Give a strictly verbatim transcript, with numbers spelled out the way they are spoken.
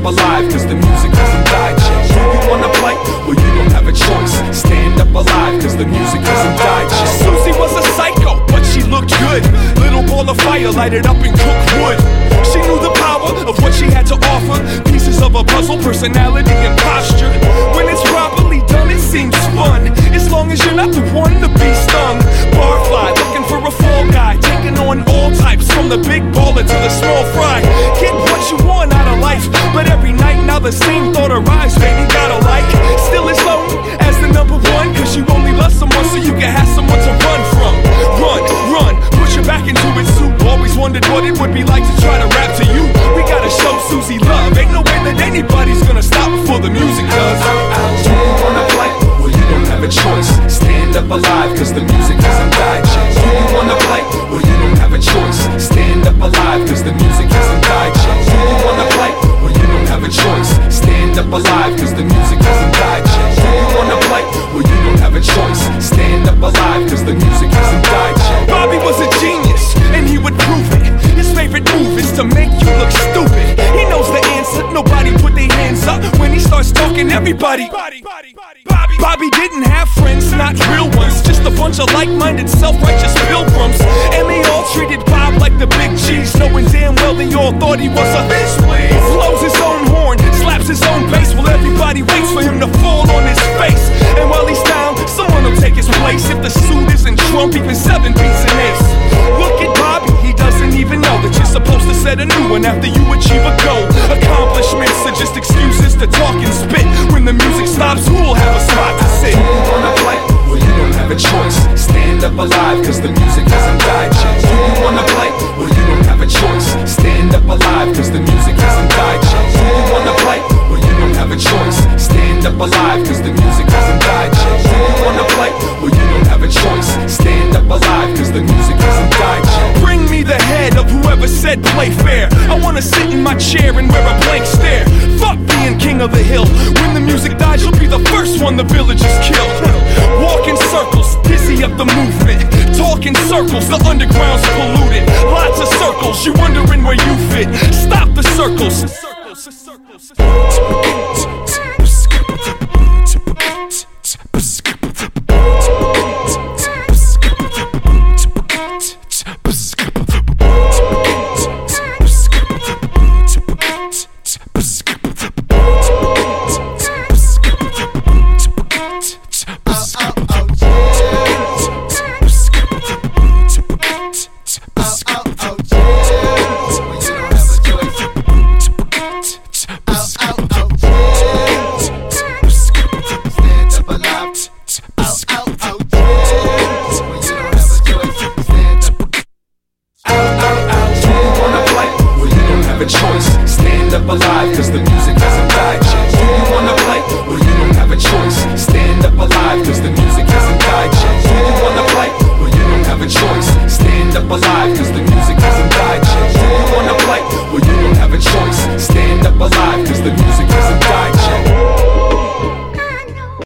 alive, cause the music hasn't died yet. Do you wanna play? Well, you don't have a choice. Stand up alive, cause the music hasn't died yet. Susie was a psycho, but she looked good. Little ball of fire lighted up and cooked wood. She knew the power of what she had to offer. Pieces of a puzzle, personality and posture. When it's properly done, it seems fun, as long as you're not the one to be stung. Barfly, looking for a fall guy, taking on all types, from the big baller to the small fry. Get what you want out of life, but every night now the same thought arrives. Baby, gotta like, still as lonely as the number one, cause you only love someone so you can have someone to run from. Run, run, push your back into it soup. Always wondered what it would be like to try to rap to you. We gotta show Susie love, ain't no way that anybody's gonna stop before the music does. Do you wanna play? Well, you don't have a choice. Stand up alive, cause the music hasn't died yet. Do you wanna play? Well, you don't have a choice. Stand up alive, cause the music hasn't died yet. Do you wanna play? Well, you don't have a choice. Stand up alive, cause the music hasn't died yet. Do you wanna play? Well, you don't have a choice. Stand up alive, cause the music hasn't died yet. Bobby was a genius, and he would prove it. His favorite move is to make you look stupid. He knows the answer, nobody put their hands up. When he starts talking, everybody Bobby, Bobby didn't have friends, not real ones, just a bunch of like-minded, self-righteous pilgrims. And they all treated Bob like the big cheese, knowing damn well they all thought he was a bitch, please. Blows his own horn, slaps his own bass, while everybody waits for him to fall on his face. And while he's down, someone will take his place. If the suit isn't Trump, even seven beats an ace. Look at Bobby, he doesn't even know that you're supposed to set a new one after you achieve a goal. Accomplishments are just excuses to talk and spit. When the music stops, who'll have a spot to sit? Do you wanna play? Well, you don't have a choice. Stand up alive, cause the music hasn't died yet. Do you wanna play? Well, you don't have a choice. Stand up alive, cause the music hasn't died yet. Do you wanna play? Well, you don't have a choice. Stand up alive, cause the music hasn't died yet. Do you wanna play? Well, you don't have a choice. Stand up alive, cause the music hasn't died yet. Bring me the head of whoever said play fair. I wanna sit in my chair and wear a blank stare. Fuck being king of the hill. When the music dies, you'll be the first one the villagers kill. Walk in circles, dizzy up the movement. Talk in circles, the underground's polluted. Lots of circles, you